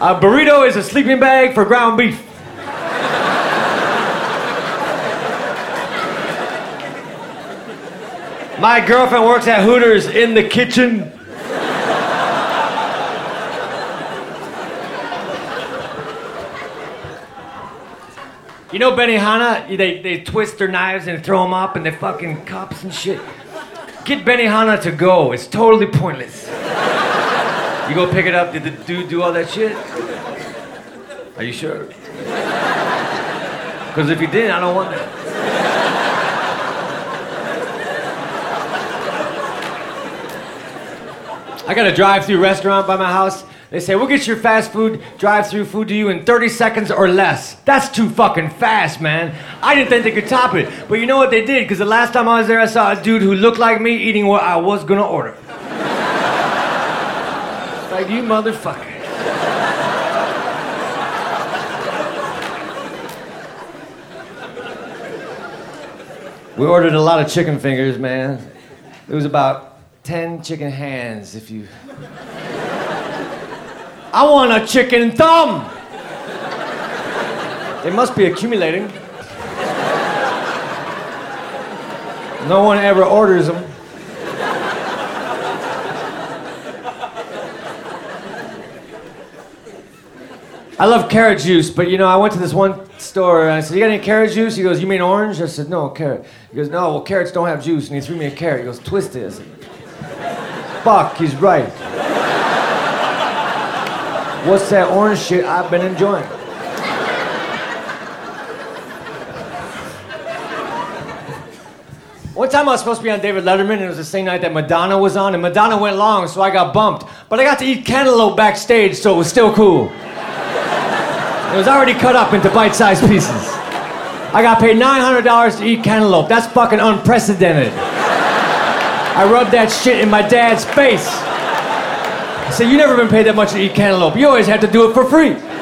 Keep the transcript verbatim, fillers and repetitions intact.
A burrito is a sleeping bag for ground beef. My girlfriend works at Hooters in the kitchen. You know Benihana? They, they twist their knives and throw them up in their fucking cups and shit. Get Benihana to go. It's totally pointless. You go pick it up. Did the dude do all that shit? Are you sure? Because if he didn't, I don't want that. I got a drive-through restaurant by my house. They say, we'll get your fast food, drive-through food to you in thirty seconds or less. That's too fucking fast, man. I didn't think they could top it. But you know what they did? Because the last time I was there, I saw a dude who looked like me eating what I was gonna order. Like, you motherfucker. We ordered a lot of chicken fingers, man. It was about ten chicken hands, if you... I want a chicken thumb! They must be accumulating. No one ever orders them. I love carrot juice, but you know, I went to this one store and I said, you got any carrot juice? He goes, you mean orange? I said, no, carrot. He goes, no, well, carrots don't have juice. And he threw me a carrot. He goes, twist it. I said, fuck, he's right. What's that orange shit I've been enjoying? One time I was supposed to be on David Letterman, and it was the same night that Madonna was on, and Madonna went long, so I got bumped. But I got to eat cantaloupe backstage, so it was still cool. It was already cut up into bite-sized pieces. I got paid nine hundred dollars to eat cantaloupe. That's fucking unprecedented. I rubbed that shit in my dad's face. I said, you never been paid that much to eat cantaloupe. You always had to do it for free.